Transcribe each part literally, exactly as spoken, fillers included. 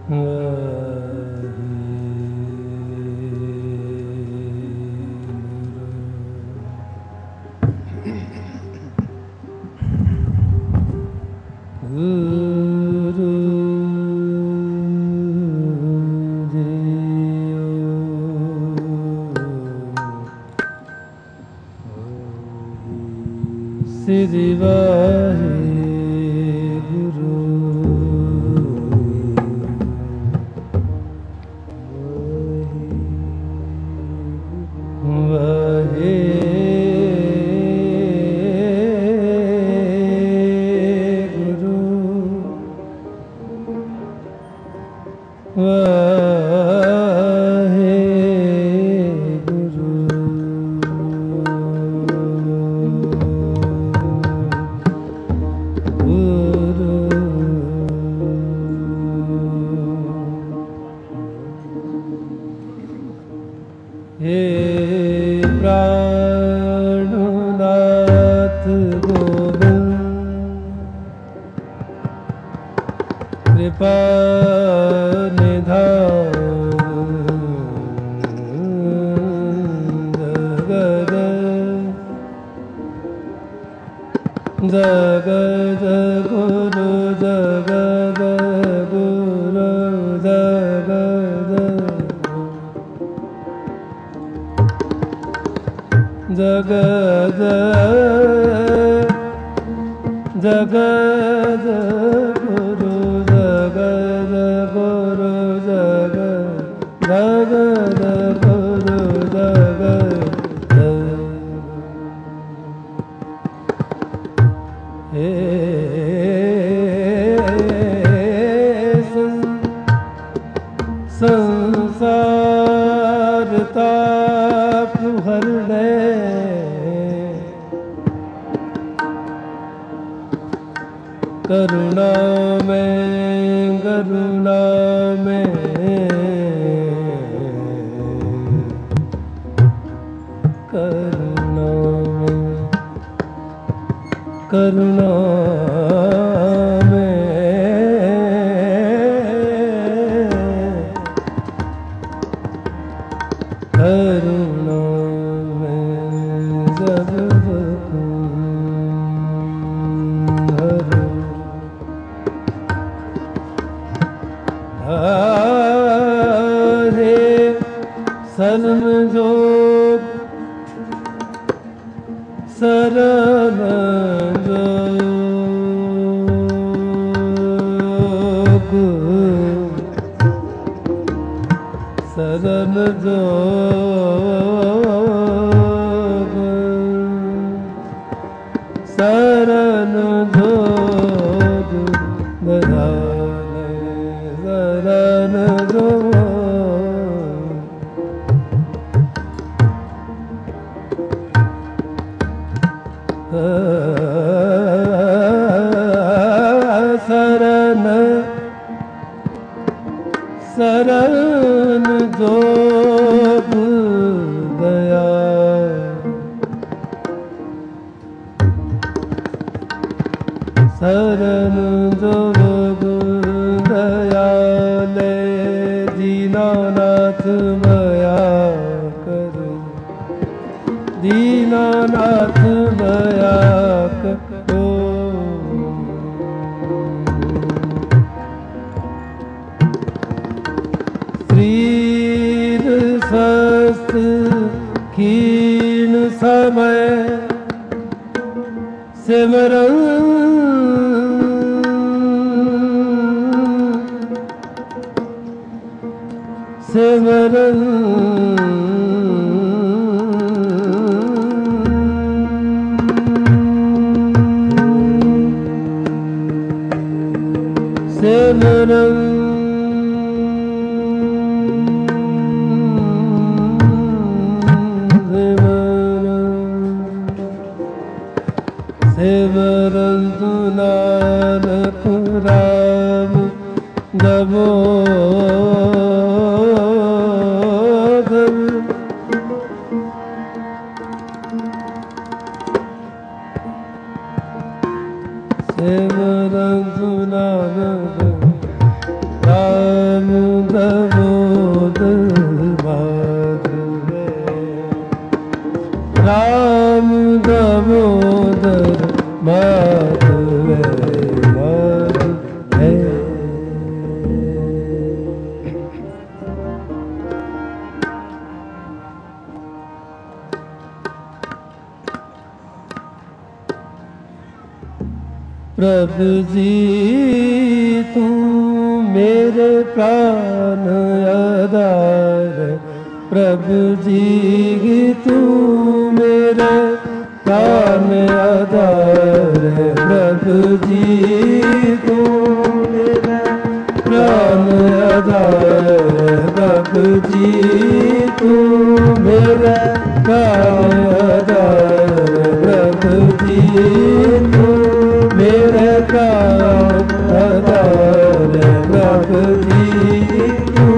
Sri Vaheguru Vaheguru Vaheguru हे प्राणनाथ गोविंद कृपा निधान जगद जगद गुरु जगद गुरु जगद जगद जगद गुरु जगद गुरु जगद जगद गुरु जगद हे संसार ताप हरणे करुणा में करुणा में करुणा में करुणा में करुणा में जब हरे शरण जोग शरण जोग शरण जोग शरण जोग बधाने शरण जोग शरण शरण जोग दया शरण जोग दयाले दीनानाथ मया करो दीनानाथ मया करो शरीर स्वस्थ क्षीण समय सिमरन सिमरन सिमरन सिमरन नानक राम दामोदर सिमरन नानक राम राम दामोदर माधव राम दामोदर माधव माधव प्रभु जी तू मेरे प्राण आधार, प्रभु जी तू मेरे प्राण आधार, प्रभु जी तू मेरे प्राण आधार, प्रभु जी तू मेरे प्राण आधार, प्रभु जी तू मेरे प्राण आधार, प्रभु जी तू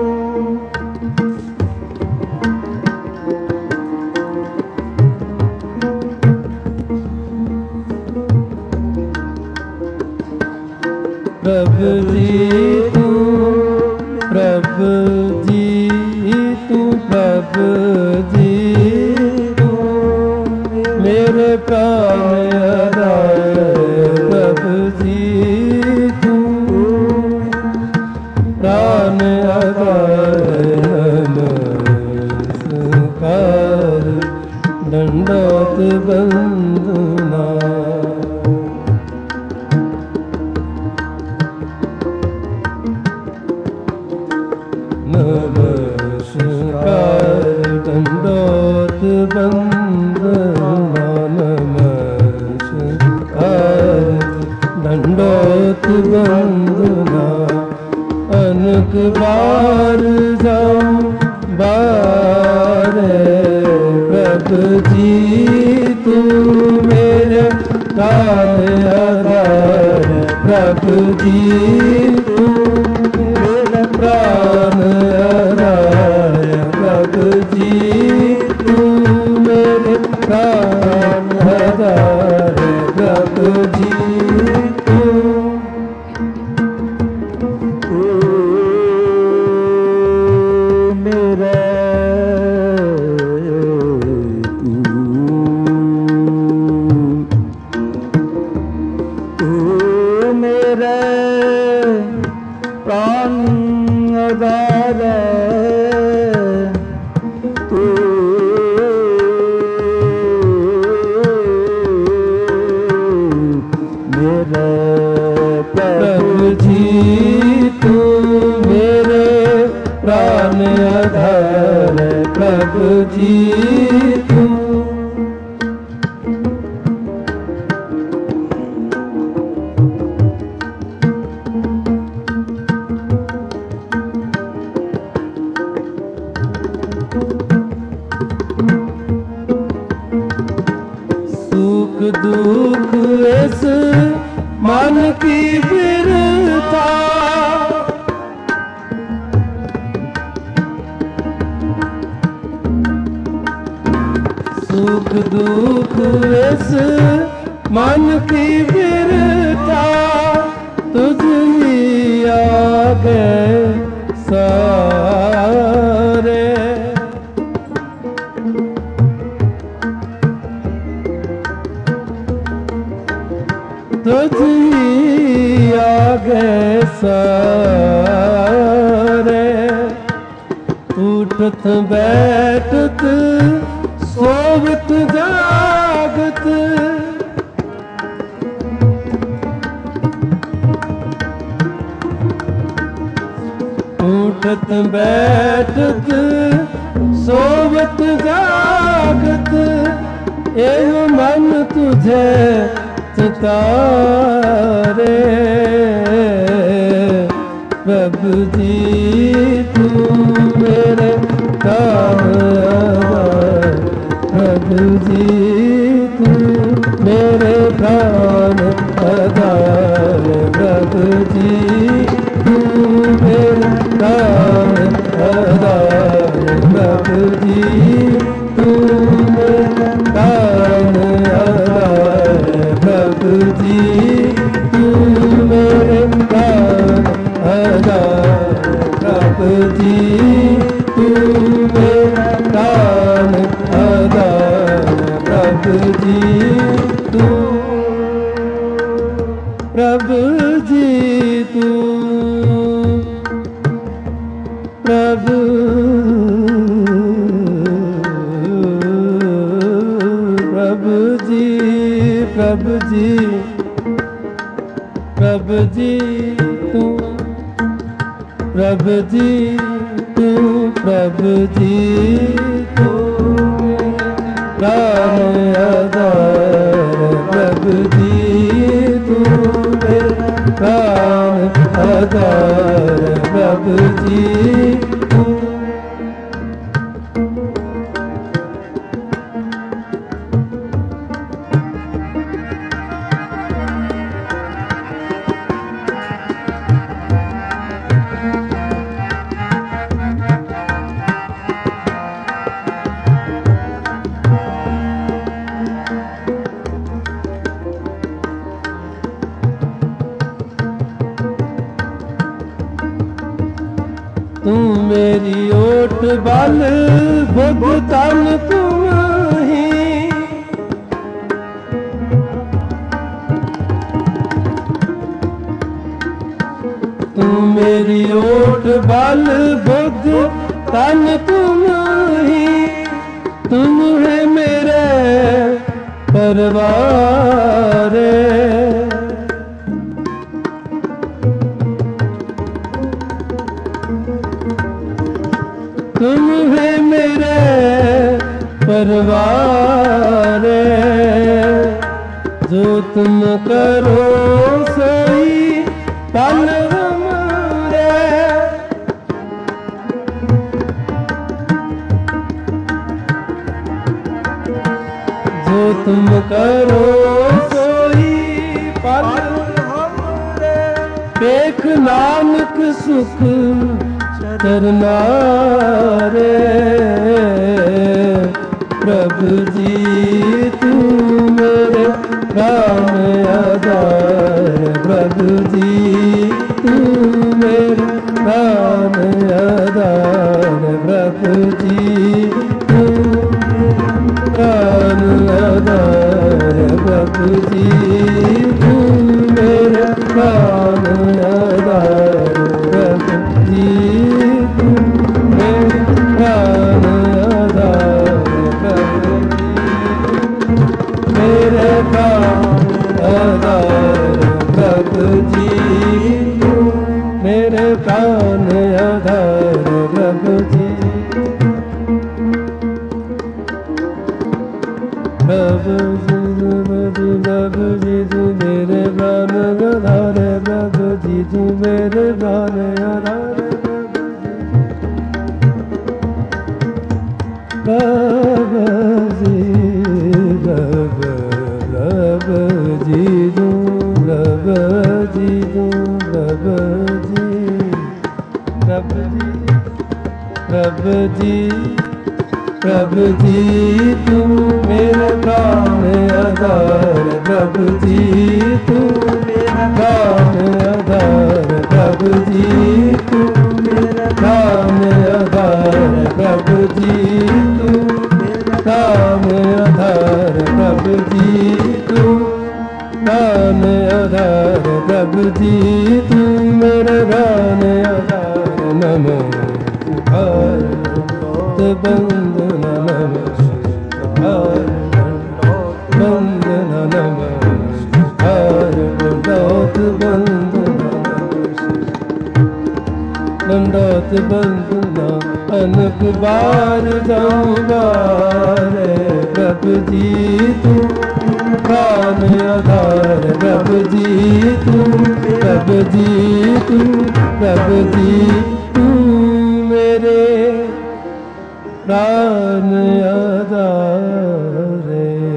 प्रभु जी तू प्रभु जी तू प्रभु जी तू मेरे प्राण आधार, प्रभु जी तू प्राण आधार, नमस्कार दंडवत बंदना नमस्कार दंडवत बंदना, नमस्कार दंडवत बंदना, अनक बार जाऊं बारे, प्रभु जी तू मेरे प्राण आधार, प्रभु जी तू मेरे प्राण आधार, प्रभु जी तू मेरे प्राण आधार, प्रभु जी तू मेरे तू मेरे प्राण आधार, तू मेरे प्रभु जी तू मेरे प्राण आधार, प्रभु जी तू सुख दुख इस मन की बिरता, सुख दुख इस मन की बिरता, तुझी आगे सारे तुझी आगे सारे, उठत बैठत सोवत जागत, उठत बैठत सोवत जागत, एह मन तुझे चितारे, प्रभु जी तू मेरे प्राण आधार, प्रभु जी तू मेरे प्राण आधार, प्रभु जी तू मेरे प्राण आधार, प्रभु जी तू मेरे प्राण आधार, प्रभु जी तू मेरे प्राण आधार। प्रभु जी तू मेरा प्राण आधार, प्रभु जी तू, प्रभु जी तू, प्रभु प्रभु जी, प्रभु जी, प्रभु जी तू, प्रभु जी तू, प्रभु जी तू प्राण आधार, प्रभु जी तू मेरा प्राण आधार, प्रभु जी तू। तू मेरी ओट बल भुगतान तुम ही, तू मेरी ओट बल भुगतान तुम ही, तुम है मेरे परवार, तुम है मेरे परवार, जो तुम करो सोई पल हमारे, जो तुम करो सोई पल हमारे, देख नानक सुख करना रे, प्रभु जी तू मेरे प्राण आधार, प्रभु जी तू मेरे प्राण आधार, प्रभु जी तू प्राण आधार, प्रभु जी तू मेरे प्राण आधार, प्रभु जी मेरे प्राण आधार, प्रभु जी, प्रभु जी, प्रभु जी तू मेरे प्राण आधार, प्रभु जी तू मेरे प्राण आधार, प्रभु जी, प्रभु जी तू, प्रभु जी तू, प्रभु जी, प्रभु जी, प्रभु जी, प्रभु जी तू मेरा प्राण आधार, प्रभु जी तू मेरा प्राण आधार, प्रभु जी तू मेरा प्राण आधार, प्रभु जी तू मेरा प्राण आधार, प्रभु जी तू प्राण आधार, प्रभु जी तू मेरा प्राण आधार, नमो शिवाय बंदना, नमो शिवाय बंदना, नमो शिवाय दंडोत बंदना, दंडोत बंदना, अनक बार जाऊं बारे, प्रभु जी तू प्राण आधार, प्रभु जी तू, प्रभु जी तू, प्रभु जी तू मेरे प्राण आधार,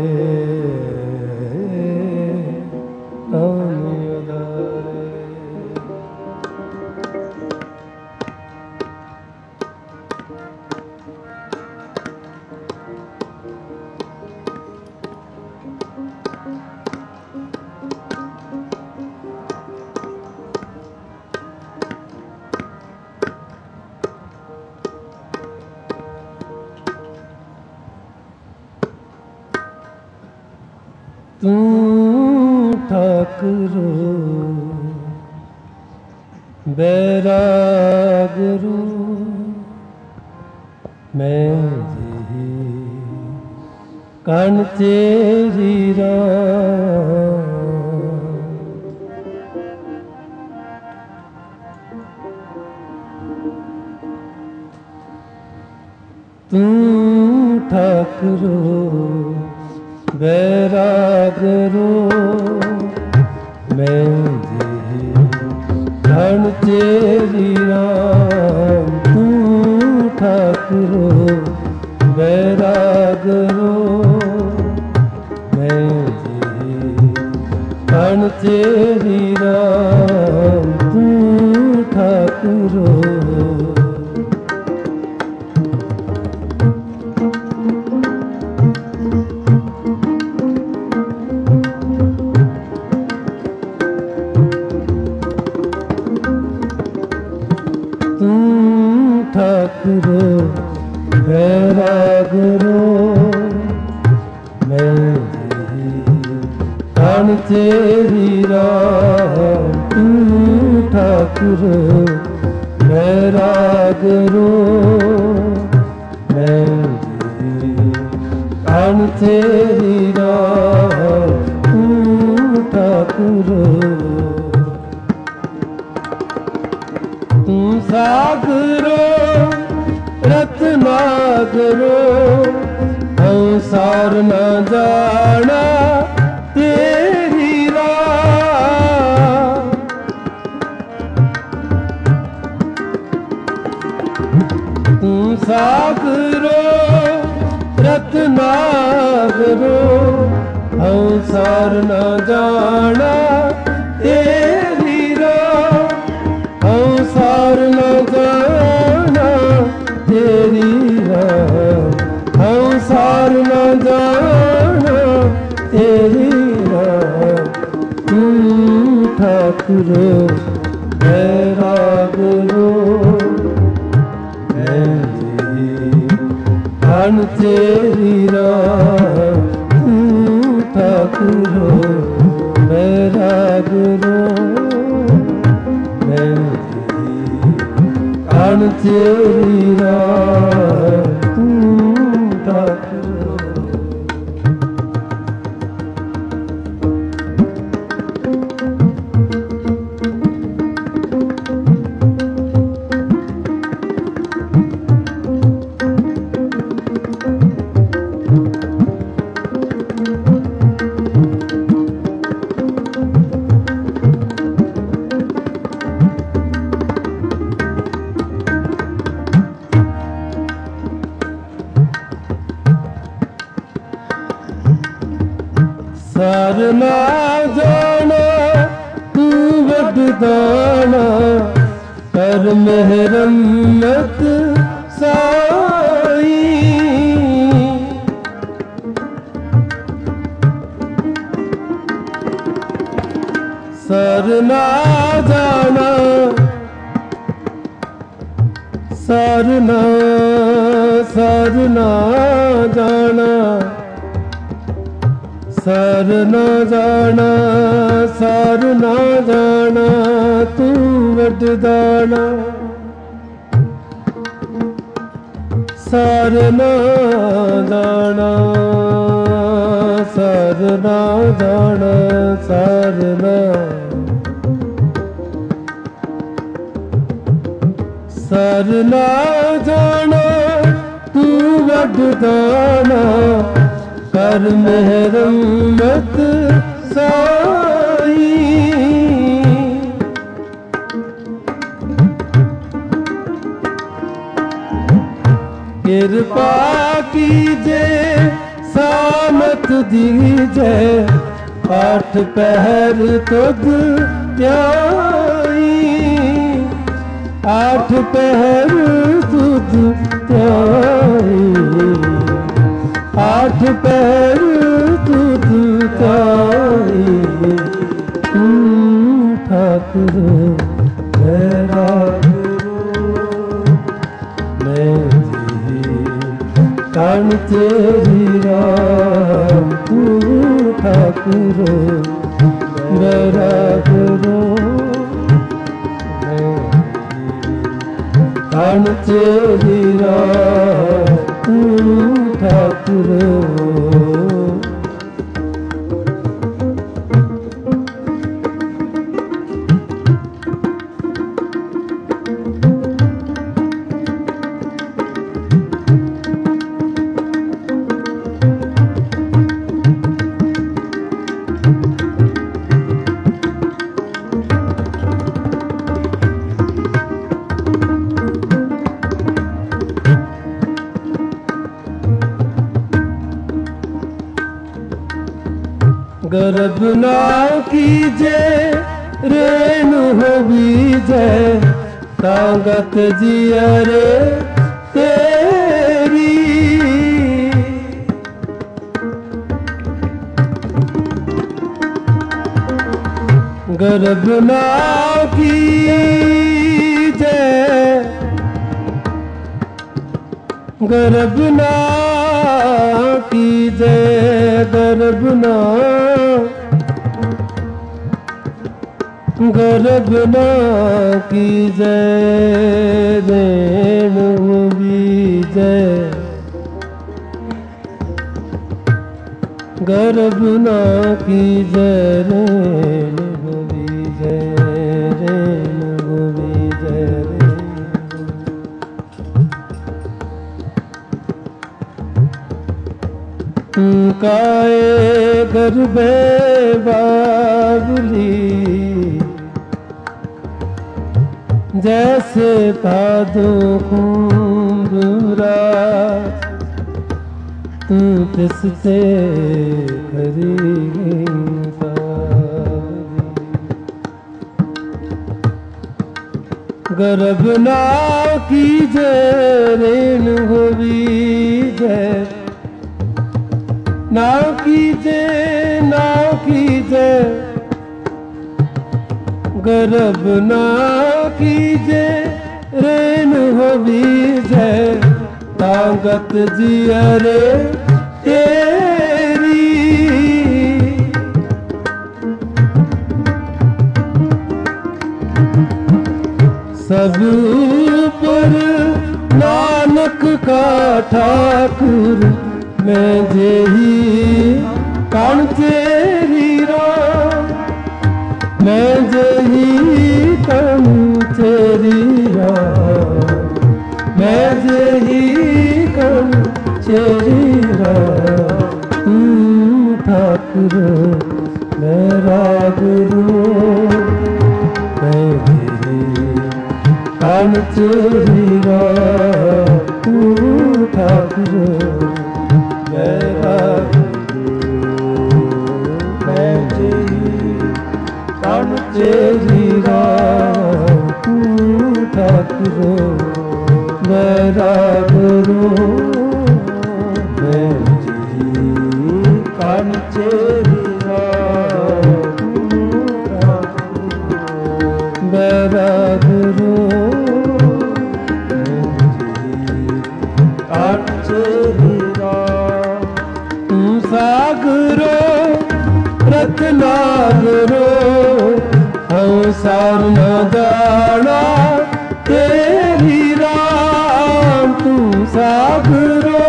प्राण आधार। ਤੂੰ ਠਾਕੁਰੋ ਬੈਰਾਗ ਰੂ ਮੈਂ ਜੀ ਕਣ ਤੇਰੀ ਰਾਹ ਤੂੰ ਠਾਕੁਰੋ ਬੈਰਾਗ ਰੂ ਮੈਂ ਜੀ ਕਣ ਤੇਰੀ ਰਾਹ ਤੂੰ ਠਾਕੁਰੋ ਬੈਰਾਗ ਰੂ ਮੈਂ ਜੀ ਕਣ ਤੇਰੀ ਰਾਹ ਤੂੰ ਠਾਕੁਰੋ ਠਾਕੁਰੋ ਬੈਰਾਗ ਰੂ ਮੈਂ ਜੀ ਕਣ ਤੇਰੀ ਰਾਹ ਤੂੰ ਠਾਕੁਰੋ ਬੈਰਾਗ ਰੂ ਮੈਂ ਜੀ ਕਣ ਤੇਰੀ ਰਾਹ ਤੂੰ ਠਾਕੁਰੋ ਤੂੰ ਸਾਗਰੋ ਰਤਨਾਗਰੋ ਸੰਸਾਰ ਨਾ ਜਾਣਾ ਤੇਰੀ ਰਾਹ ਤੂੰ ਸਾਗਰੋ ਰਤਨਾਗਰੋ ਸੰਸਾਰ ਨਾ ਜਾਣਾ ਤੇਰੀ ਰਾਹ ਸੰਸਾਰ ਨਾ ਜਾਣਾ ਤੇਰੀ ਰਾਹ ਸੰਸਾਰ ਨਾ ਜਾਣਾ ਤੇਰੀ ਰਾਹ ਤੂੰ ਠਾਕੁਰੋ ਬੈਰਾਗ ਰੂ ਮੈਂ ਜੀ ਕਣ ਤੇਰੀ ਰਾਹ ਤੂੰ ਠਾਕੁਰੋ ਬੈਰਾਗ ਰੂ ਮੈਂ ਜੀ ਕਣ ਤੇਰੀ ਰਾਹ ਤੂੰ ਠਾਕੁਰੋ ਸਰ ਨਾ ਜਾਣਾ ਤੂੰ ਵੱਡਦਾਣਾ ਕਰ ਮਿਹਰਮਤ ਸਾਈ ਸਰ ਨਾ ਜਾਣਾ ਸਰ ਨਾ ਸਰ ਨਾ ਜਾਣਾ ਸਰ ਨਾ ਜਾਣਾ ਸਰ ਨਾ ਜਾਣਾ ਤੂੰ ਵੱਡਦਾਣਾ ਸਰ ਨਾ ਜਾਣਾ ਸਰ ਨਾ ਜਾਣਾ ਸਰ ਨਾ ਸਰ ਨਾ ਜਾਣਾ ਤੂੰ ਵੱਡਦਾਣਾ ਕਰ ਮਿਹਰਮਤ ਸਾਈ ਕਿਰਪਾ ਕੀਜੇ ਸਾਮਤ ਦੀਜੇ ਆਠ ਪਹਿਰ ਤੁਧ ਧਿਆਈ ਆਠ ਪਹਿਰ ਤੁਧ ਧਿਆਈ ਆਠ ਪਹਿਰ ਤੁਧ ਧਿਆਈ ਤੂੰ ਠਾਕੁਰ ਬੈਰਾਗ ਰੂ ਮੈਂ ਜੀ ਕਣ ਤੇਰੀ ਰਾਹ ਤੂੰ ਠਾਕੁਰ करो बैरागरो कान तेरी रात ठाकुरो गर्भ ना कीजे रेणु हो बीजे तांगत जियरे तेरी गर्भ ना कीजे गर्भ ना कीजे गर्भ ना गर्भ ना कीजे रेणु बीजे गर्भ ना कीजे रेणु बीजे रेणु बीजे काए गर्भे बाबुली जैसे भादो कुंभरा तू तिससे खरी गर्भ ना कीजे रेणु हो बीजे ना कीजे ना कीजे गर्भ ना कीजे रेणु हो बीजे तांगत जियरे तेरी सब पर नानक का ठाकुर मैं जेही कान तेरी राम मैं जेही कान तेरी राम मैं जेही कान तेरी राम ठाकुर मेरा गुरु मैं जेही कान तेरी राम ठाकुर मेरा गुरु मैं जेही कान तेरी राम ठाकुर मेरा गुरु मैं जेही कान तेरी राम मेरा गुरु कान तेरी सागरो रत्नागरो संसार न जाना तेरी राम तू सागरो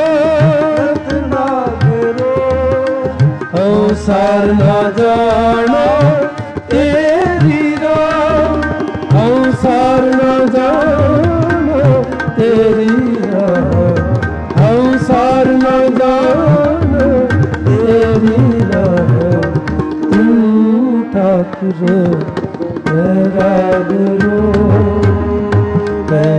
रत्नागरो संसार न जाना तेरी राम संसार न जाना तेरी राम संसार न जाना तेरी राम तू ठाकुर मेरा गुरु मैं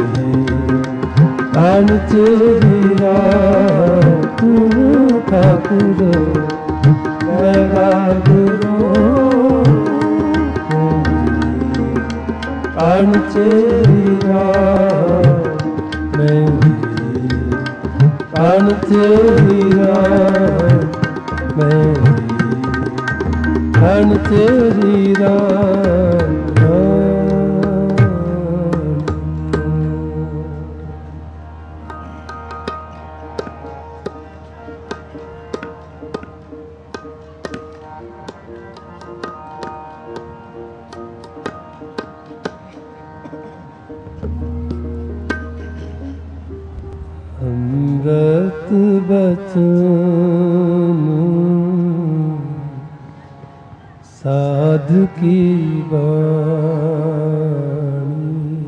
कान तेरी राम तू ठाकुर मेरा गुरु कान तेरी राम मैं कान तेरी राम मैं कान तेरी राम अमृत बचन साधु की वाणी।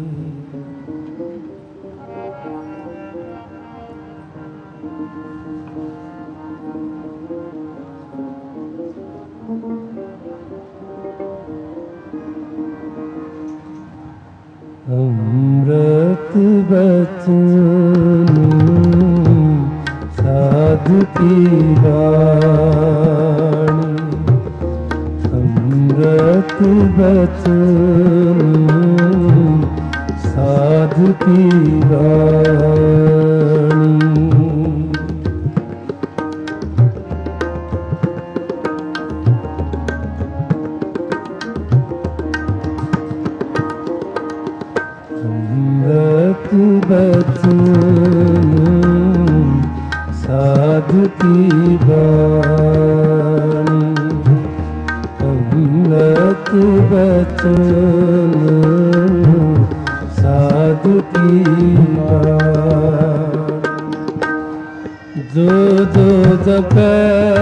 अमृत बचन साधु की वाणी। अमृत बचन साधु की वाणी। अमृत बचन साधु की वाणी। अमृत बचन साधु की वाणी। जो जो जपे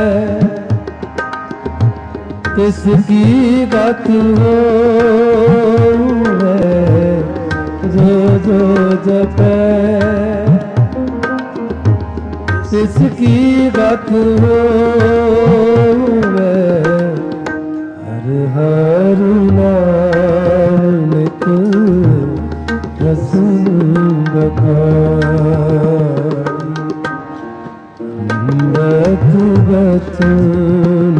तिसकी गत हो है। जो जो जपे तिसकी गत हो हर हर नाम नित रसन बखानी। अमृत बचन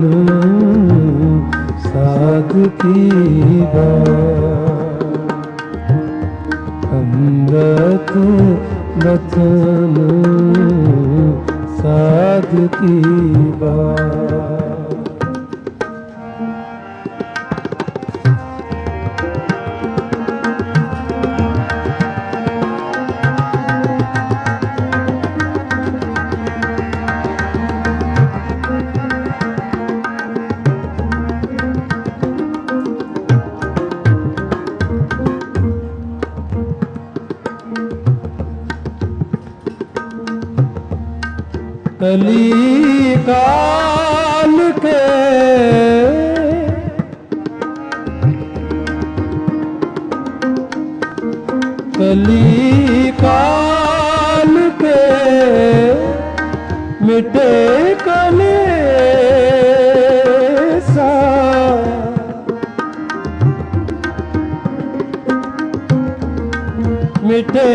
साधु की वाणी। अमृत बचन साधु की वाणी। कली काल के कली काल के मिटे कलेसा। मिटे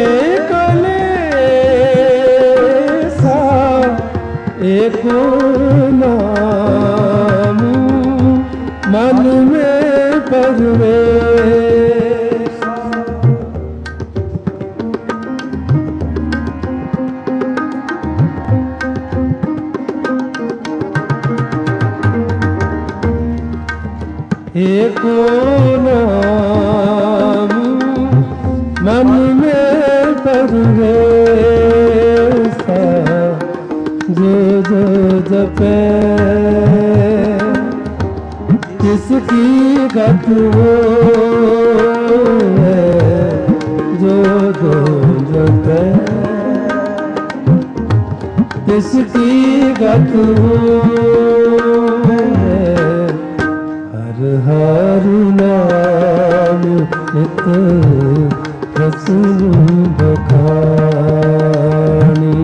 कलेसा एक नाम मन में परवेश। एक नाम मन में परवेश। जो जो जपे जिसकी गत हो है। जो जो जपे जिसकी गत हो है हर हर नाम नित रसन बखानी।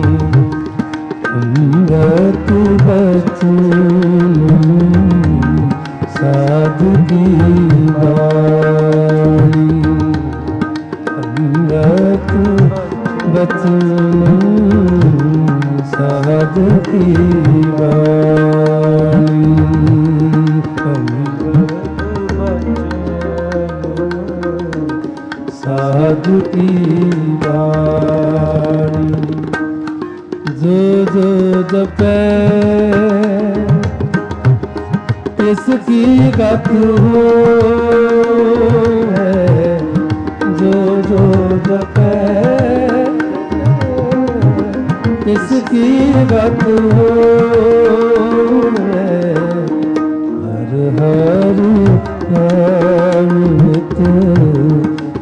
अमृत बचन साधु की वाणी। अमृत बचन साधु की वाणी। साधु की वाणी। जो जो जपे तिसकी गत हो है। जो जो जपे तिसकी गत हो है हर हर नाम नित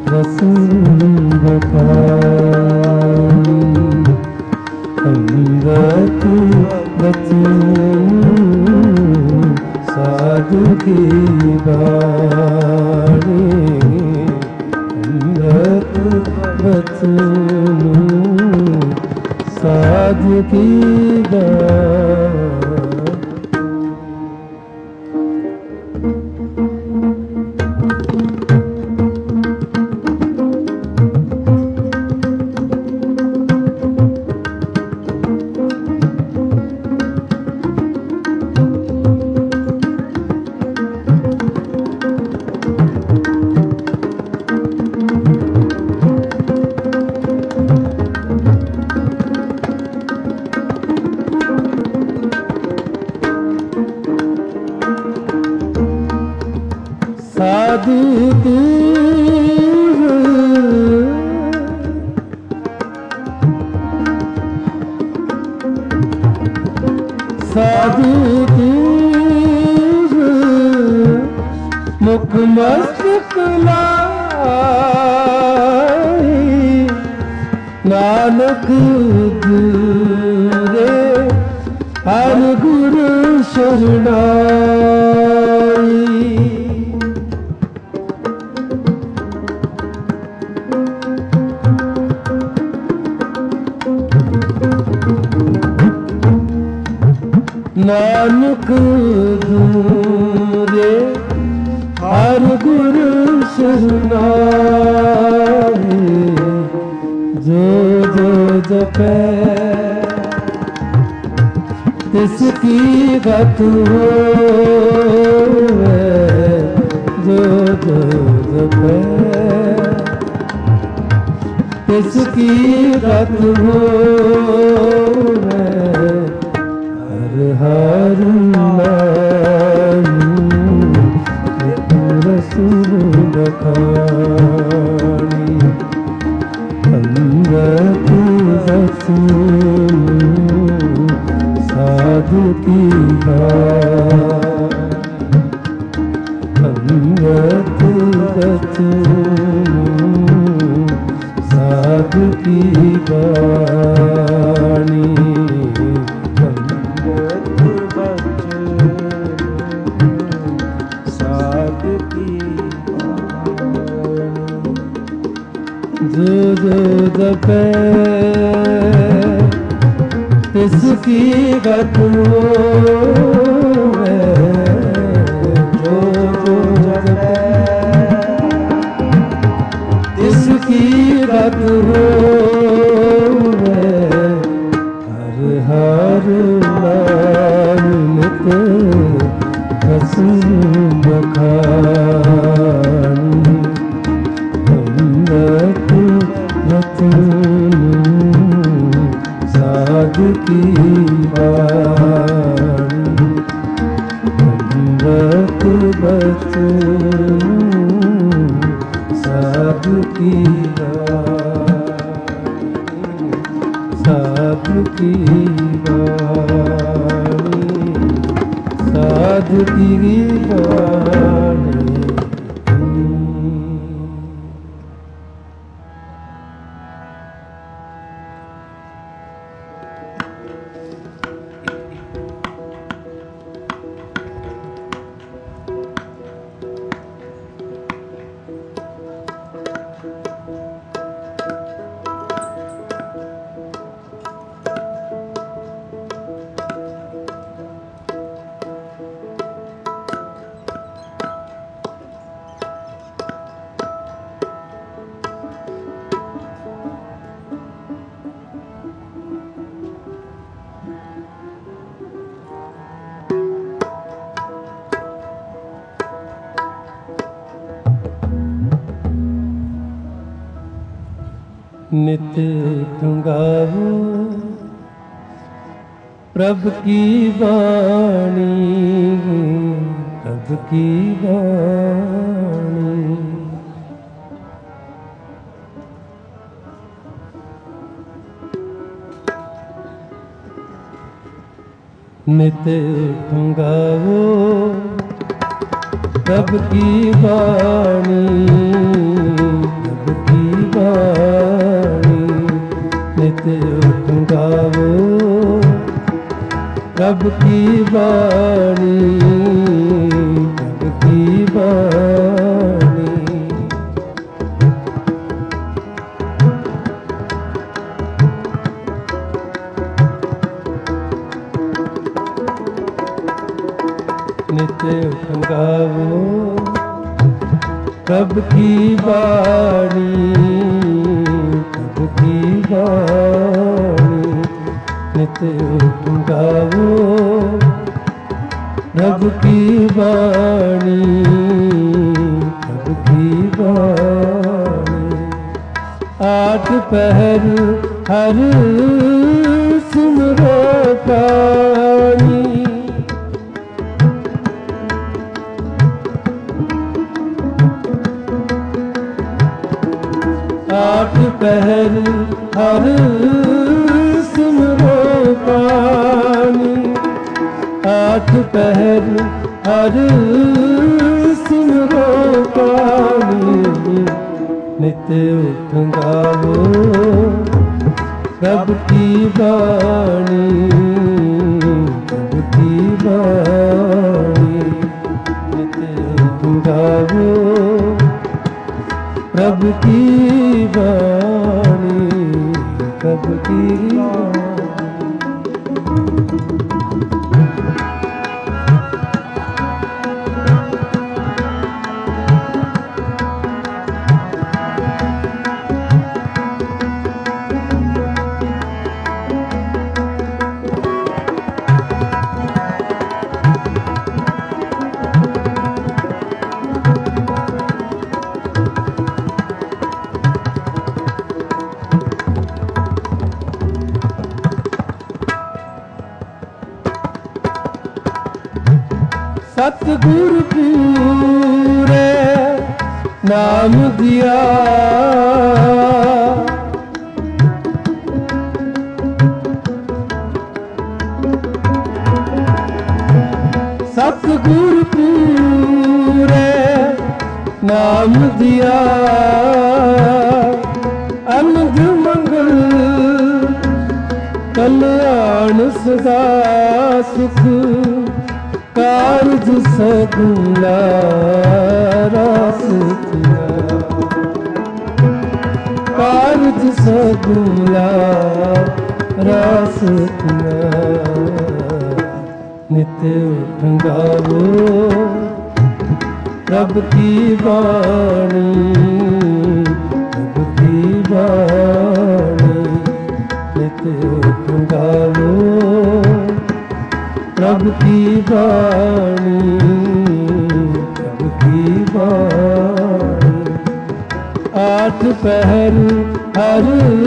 रसन बखानी। अमृत बचन साधु की बाणी अमृत बचन साधु की बाणी। साधु साधु मुख मस्तक लाई नानक दूरे हर गुरु शरणाई। नानक दूरे हर गुरु शरणाई। जो जो जपै तिसकी गत होवे। जो जो जपै तिसकी गत होवे। हर नाम रसूल बखानी अमृत बचन साधु की बाणी। अमृत बचन साधु की बाणी। जो जो जपै तिसकी गत होवे। जो जो जपै तिसकी गत होवे। हर हर नाम नित रसूल बखानी। अमृत बचन साधु की बाणी। अमृत बचन साधु की बाणी। साधु की बाणी। साधु की बाणी। नित गावो प्रभु की वाणी। प्रभु की वाणी। नित गावो प्रभु की वाणी। प्रभु की वाणी। नित गावो प्रभु की वाणी, प्रभु की वाणी। नित्य उठन गावो प्रभु की वाणी, प्रभु की वाणी। नित्य उठन गावो प्रभु की वाणी, प्रभु की वाणी। आठ पहर हर सुमरो प्राणी, आठ पहर हर सिमरो प्राणी, आठ पहर हर सिमरो प्राणी। नित्य उठ गावो प्रभु की वाणी, प्रभु की वाणी। नित्य उठ गावो प्रभु की वाणी, प्रभु की वाणी। सतगुरु पूरे नाम दिया, सतगुरु पूरे नाम दिया। अनंद मंगल कल्याण सदा सुख, कारज सगुना रास किया, कारज सगुना रास किया। नित्य उठ गावो प्रभु की वाणी, प्रभु की वाणी। नित्य उठ गावो प्रभु की वाणी, प्रभु की वाणी। आठ पहर हर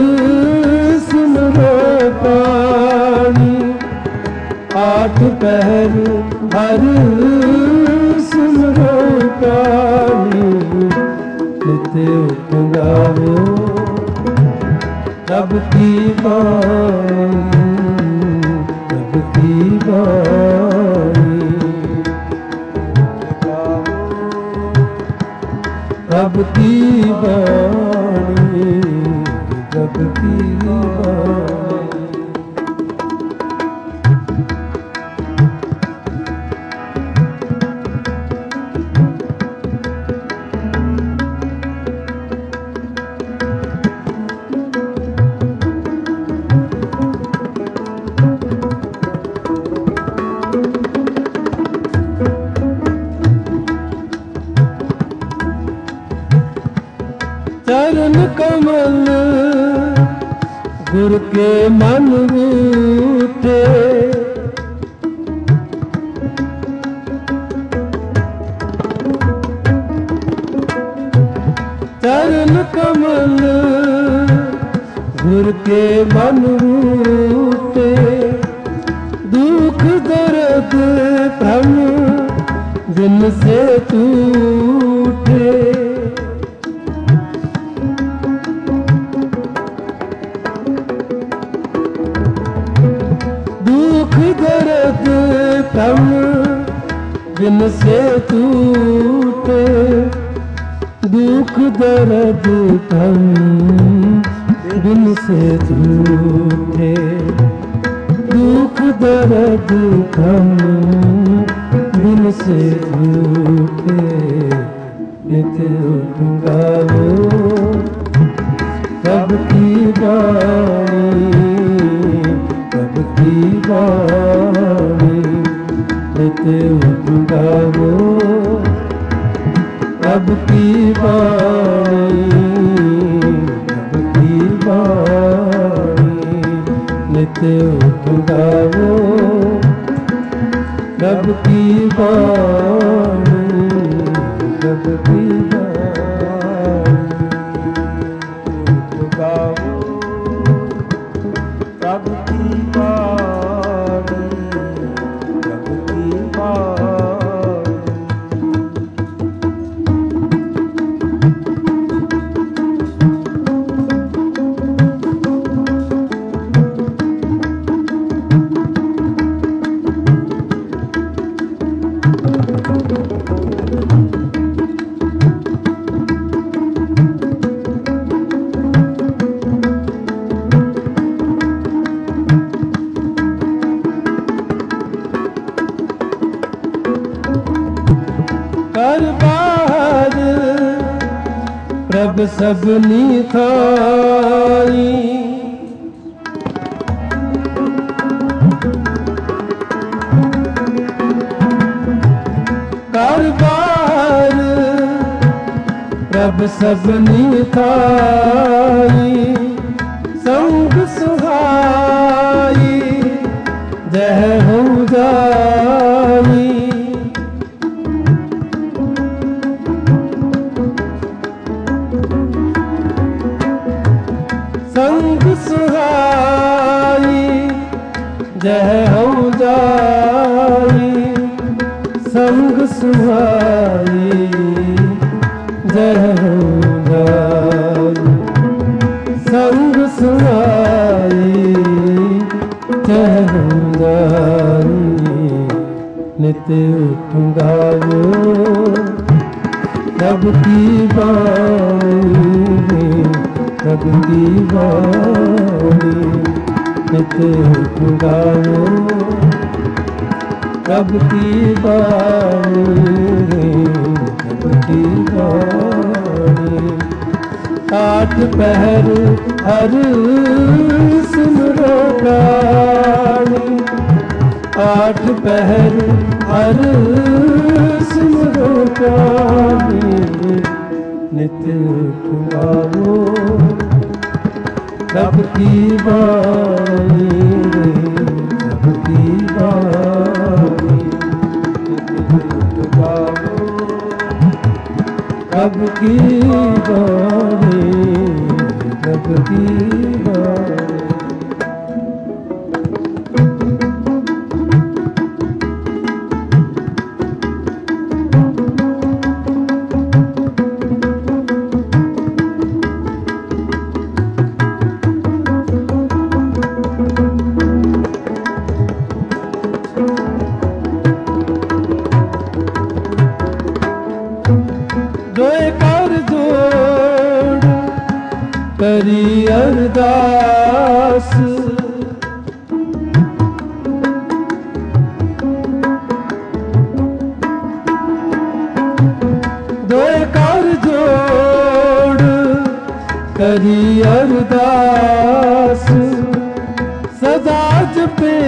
सिमरो प्राणी, आठ पहर हर सिमरो प्राणी। नित्य उठ गावो प्रभु की वाणी, प्रभु की वाणी। प्रभु की वाणी, प्रभु की वाणी। चरण कमल गुरु के मन रूठे, चरण कमल गुरु के मन रूठे। दुख दर्द भ्रम दिन से टूटे, दर्द भ्रम दिन से टूटे, दुख दर्द भ्रम दिन से टूटे। दुख दर्द गम दिन से झूठे नित उठ गावो प्रभु की वाणी प्रभु की वाणी नित उठ गावो प्रभु की वाणी प्रभु की वाणी नित उठ गावो प्रभु की वाणी प्रभु की वाणी उठ गावो प्रभु की वाणी प्रभु की वाणी। कर बार प्रभ सबनी थाई कर बार प्रभ सबनी थाई संग सुहाई जह हो जाई संग सुहाई जह हो जाई संग सुहाई जह हो जाई संग सुहाई जह हो जाई नित उठ गावो प्रभु की वाणी प्रभु की वाणी नित उठ गावो प्रभु की वाणी प्रभु की वाणी। आठ पहर हर सिमरो प्राणी आठ पहर हर सिमरो प्राणी नित उठ गावो प्रभु की वाणी प्रभु की वाणी नित उठ गावो प्रभु की वाणी प्रभु की वाणी। दोए कर जोड़ करी अरदास दोए कर जोड़ करी अरदास सदा जपे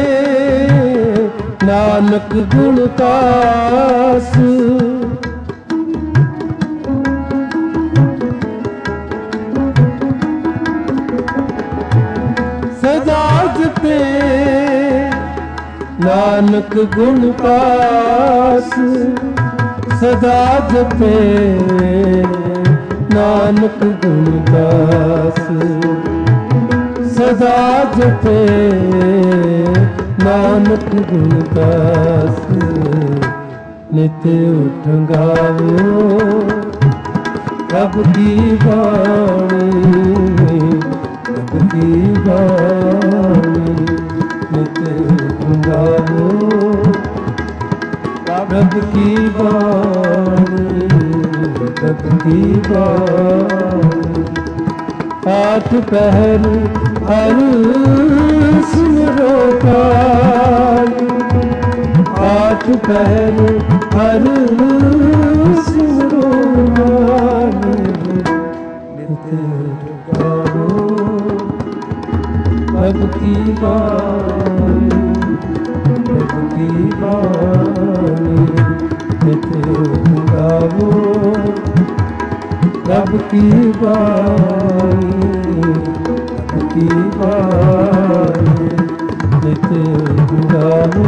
नानक गुण कास सदा जपे नानक गुण पास सदा जपे नानक गुण दास सदा जपे नानक गुण दास नित उठ गावो प्रभु की वाणी प्रभु की वाणी नित उठ गावो प्रभु की वाणी प्रभु की वाणी। आठ पहर हर सिमरो सिमरो काली, आठ पहर हर सिमरो काली, नित्य गाओ अब की बानी, अब की बानी, नित्य गाओ अब की बानी, अब की बानी, नित्य गाओ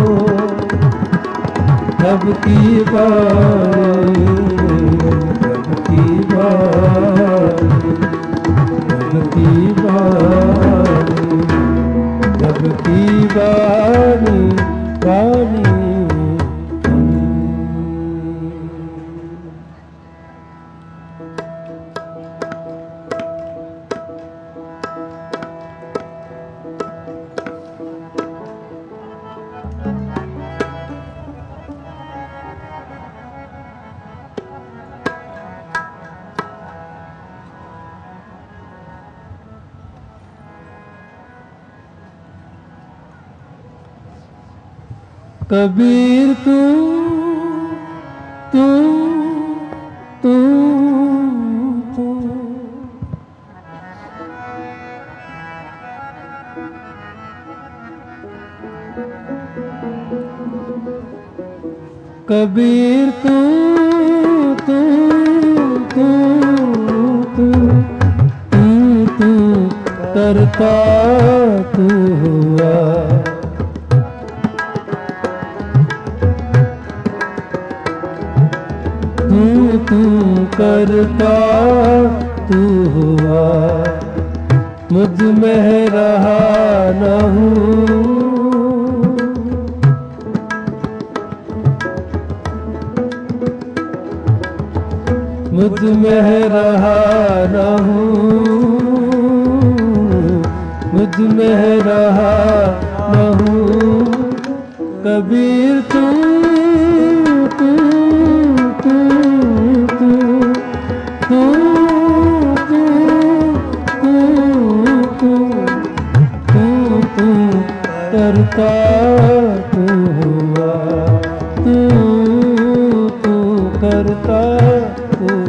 अब की बानी, अब की बानी, अब की बानी, अब की बानी, बानी। कबीर तू तू तू तू कबीर तू तू तू तू तू तू करता तू हुआ, तू करता तू हुआ, मुझ में रहा न हूँ, मुझ में रहा न हूँ, मुझ में रहा न हूँ। कबीर तू तू तू तू तू तू तू तू तू तू करता तू हुआ, तू तू करता तू हुआ।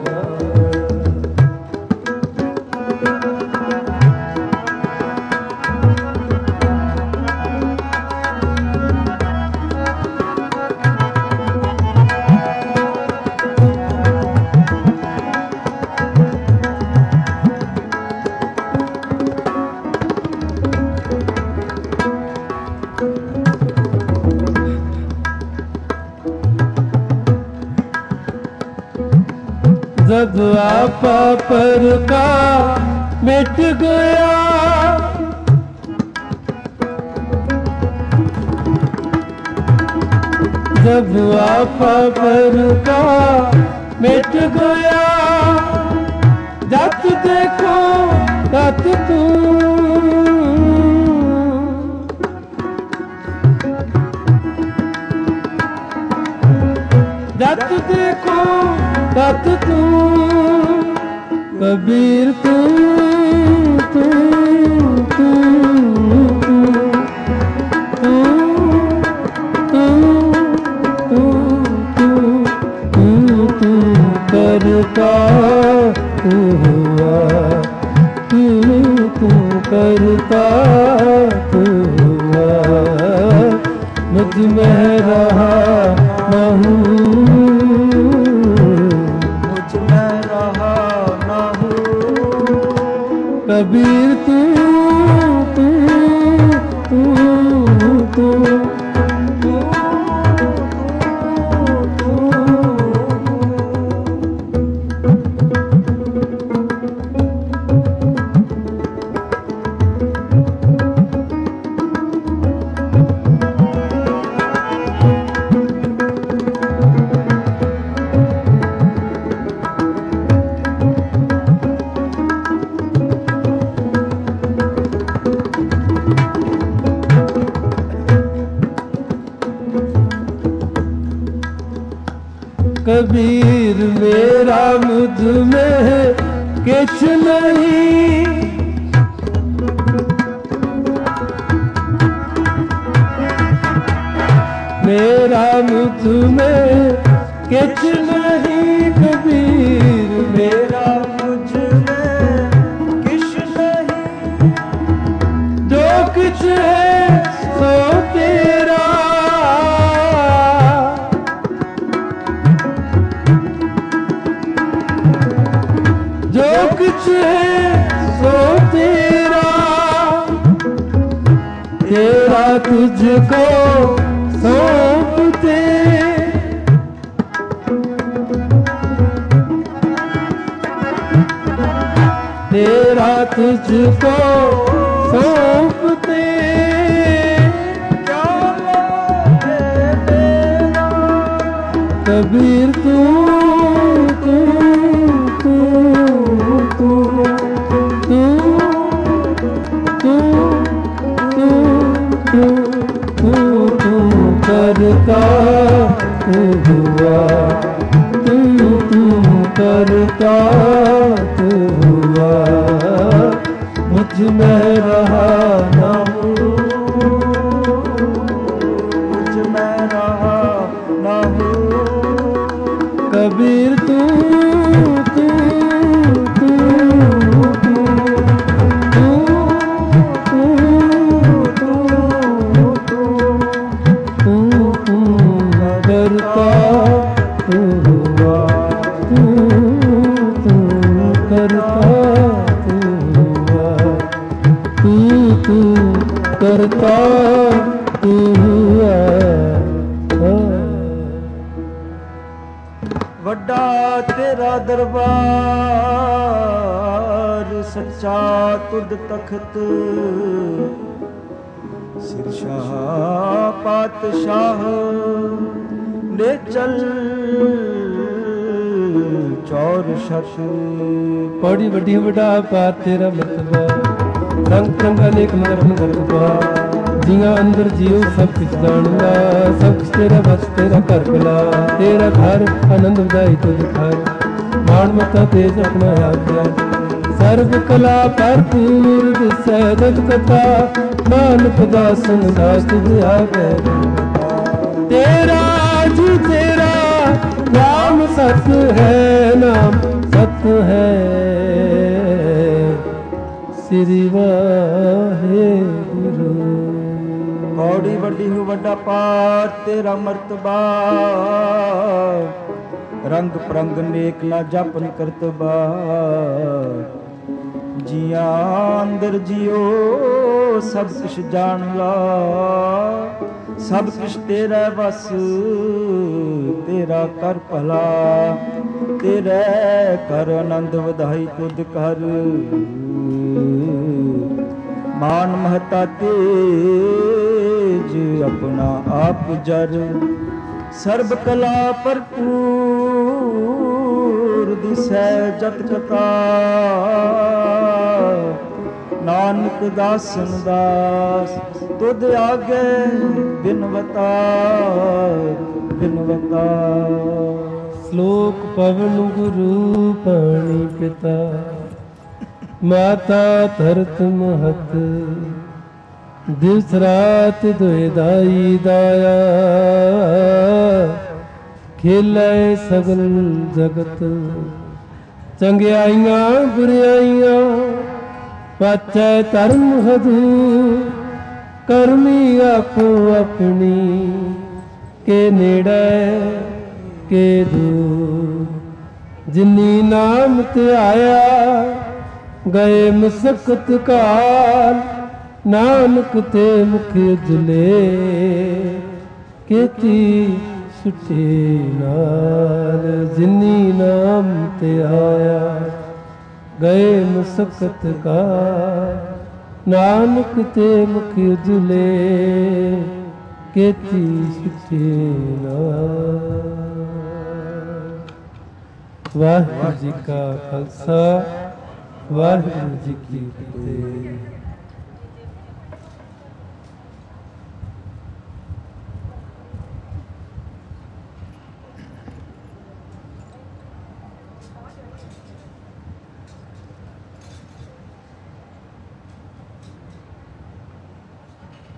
जब आपा पर का मिट गया, जब आपा पर का मिट गया, जब देखो तब तू, जब देखो तब तू। कबीर तू तू तू तू तू तू तू तू तू तू करता तू हुआ, तू तू करता तू हुआ, मुझ में रहा न हूँ, कबीर तू तू तू तू तू तू। कबीर मेरा मुझ में किछ नहीं, तुम्हें किछ नहीं कबीर मेरा मुझ में किछ नहीं, जो कुछ है सो तेरा, जो कुछ है सो तेरा, तेरा तुझको सौंपते, तेरा तुझको सौंपते, कबीर तू तू तू तू तू तू तू तू तू करता तू हुआ, तू तू करता तू हुआ, मुझ में रहा ना हूँ, मुझ में रहा ना हूँ, कबीर तू तू तू तू तू तू तू करता तू हुआ, तू तू करता तू हुआ, तू तू करता तू हुआ। ਵੱਡਾ ਤੇਰਾ ਦਰਬਾਰ, ਸੱਚਾ ਤੁਧ ਤਖਤ, ਸਿਰ ਸ਼ਾਹ ਪਾਤਸ਼ਾਹ ਲੈ ਚੱਲ ਚੌਰ ਸ਼ਸ਼। ਪੌੜੀ ਵੱਡੀ ਵੱਡਾ ਪਾਰ ਤੇਰਾ ਮਰਤਬਾ, ਰੰਗ ਰੰਗ ਅਨੇਕ ਮਰਨ ਗਰਬਾ, ਜੀਆਂ ਅੰਦਰ ਜੀਉ ਸਭ ਕੁਛ ਜਾਣਦਾ, ਸਭ ਕੁਛ ਤੇਰਾ ਬਸ ਤੇਰਾ ਘਰ ਭਲਾ, ਤੇਰਾ ਘਰ ਆਨੰਦ ਵਧਾਈ ਤੁਝ ਘਰ, ਮਾਣ ਮਤਾ ਤੇਜ ਆਪਣਾ ਆਗਿਆ, ਸਰਬ ਕਲਾ ਭਰਪੂਰ ਦਿਸੈ ਜਗ ਕਥਾ, ਨਾਨਕ ਦਾਸਨ ਦਾਸ ਤੁਝ ਆਗੇ, ਤੇਰਾ ਜੀ ਤੇਰਾ ਨਾਮ ਸਤ ਹੈ, ਨਾਮ ਸਤ ਹੈ, ਸ੍ਰੀ ਵਾਹਿਗੁਰੂ। ਪੌੜੀ ਵੱਡੀ ਹੋ ਵੱਡਾ ਪਾਰ ਤੇਰਾ ਮਰਤਬਾ, ਰੰਗ ਪ੍ਰੰਗ ਨੇਕ ਨਾ ਜਪਨ ਕਰਤਬਾ, ਜੀਆਂ ਅੰਦਰ ਜਿਉ ਸਭ ਕੁਛ ਜਾਣ ਲਾ, ਸਭ ਕੁਛ ਤੇਰਾ ਬਸ ਤੇਰਾ ਕਰ ਭਲਾ, ਤੇਰੇ ਕਰ ਆਨੰਦ ਵਧਾਈ ਤੁਧ ਕਰ, ਮਾਨ ਮਹਤਾ ਤੇਜ ਆਪਣਾ ਆਪ ਜਰ, ਸਰਬ ਕਲਾ ਭਰਪੂਰ ਦਿਸੈ ਜਤ ਕਥਾ, ਨਾਨਕ ਦਾਸਨ ਦਾਸ ਤੁਧ ਆਗੇ ਬਿਨਵਤਾ ਬਿਨਵਤਾ। ਸ਼ਲੋਕ ਪਵਨ ਗੁਰੂ ਪਾਣੀ ਪਿਤਾ, ਮਾਤਾ ਧਰਤ ਮਹਤ, ਦਿਵਸ ਰਾਤ ਦੁਇ ਦਾਈ ਦਾਇਆ, ਖੇਲੇ ਸਗਲ ਜਗਤ, ਚੰਗਿਆਈਆਂ ਬੁਰਿਆਈਆਂ ਪਾਚੈ ਧਰਮ ਹਦੂ, ਕਰਮੀ ਆਪੋ ਆਪਣੀ, ਕੇ ਨੇੜੇ ਕੇ ਦੂਰ, ਜਿਨੀ ਨਾਮ ਧਿਆਇਆ ਗਏ ਮੁਸਕਤ ਕਾਲ, ਨਾਨਕ ਤੇ ਮੁਖ ਉਜਲੇ, ਕੀਤੀ ਸੁਟੇ ਨਾਲ, ਜਿਨੀ ਨਾਮ ਤੇ ਆਇਆ ਗਏ ਮੁਸਕਤ ਕਾਲ, ਨਾਨਕ ਤੇ ਮੁਖ ਉਜਲੇ, ਕੀਤੀ ਸੁਟੇ ਨਾਲ। ਵਾਹਿਗੁਰੂ ਜੀ ਕਾ ਖਾਲਸਾ, ਵਾਹਿਗੁਰੂ ਜੀ ਕੀ ਫਤਿਹ।